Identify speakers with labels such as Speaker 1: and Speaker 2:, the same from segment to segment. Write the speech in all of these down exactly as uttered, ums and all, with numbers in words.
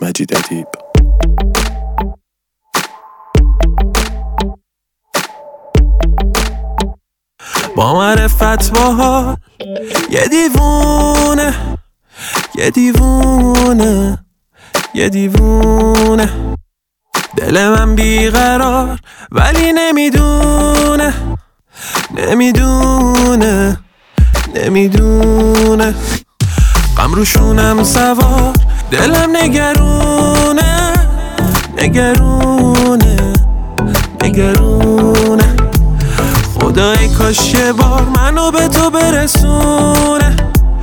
Speaker 1: مجید ادیب. با معرفت باحال یه دیوونه، یه دیوونه، یه دیوونه، دل من بیقرار ولی نمیدونه، نمیدونه، نمیدونه، غم روشونم سوار، دلم نگرونه، نگرونه، نگرونه، خدای کاش یه بار منو به تو برسونه،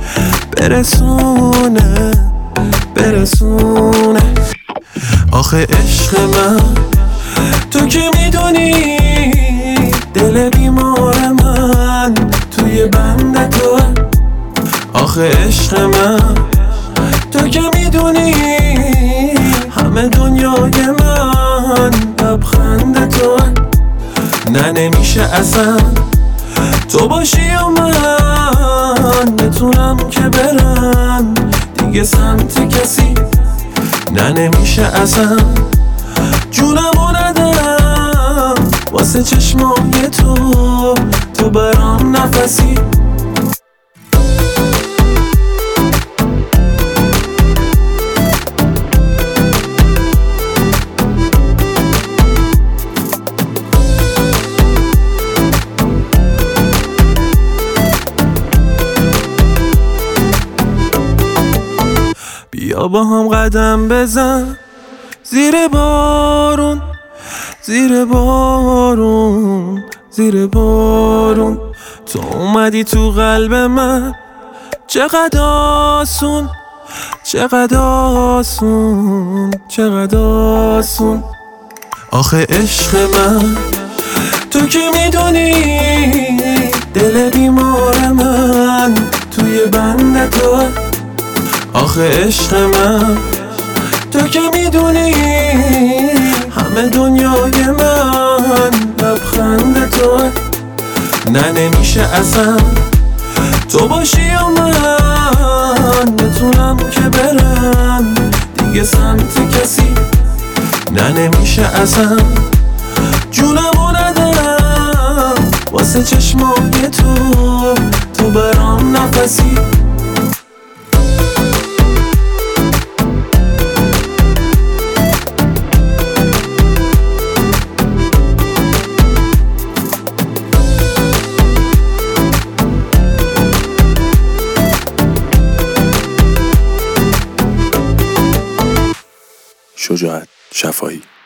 Speaker 1: برسونه، برسونه. آخه عشق من تو که میدونی دل بیمار من توی بند تو. آخه عشق من تو که میدونی همه دنیای من لبخند تو. نه نمیشه اصلا تو باشی و من بتونم که برم دیگه سمت کسی. نه نمیشه اصلا جونمو ندم واسه چشمای تو، تو برام نفسی. بیا با هم قدم بزن زیر بارون، زیر بارون، زیر بارون. تو اومدی تو قلب من چقدر آسون، چقدر آسون، چقدر آسون. آخه عشق من تو که میدونی دل بیمار من توی بند تو. آخه عشق من تو که میدونی همه دنیای من لبخند تو. نه نمیشه اصلا تو باشی و من بتونم که برم دیگه سمت کسی. نه نمیشه اصلا جونمو ندم واسه چشمای تو، تو برام نفسی. شجاعت شفایی.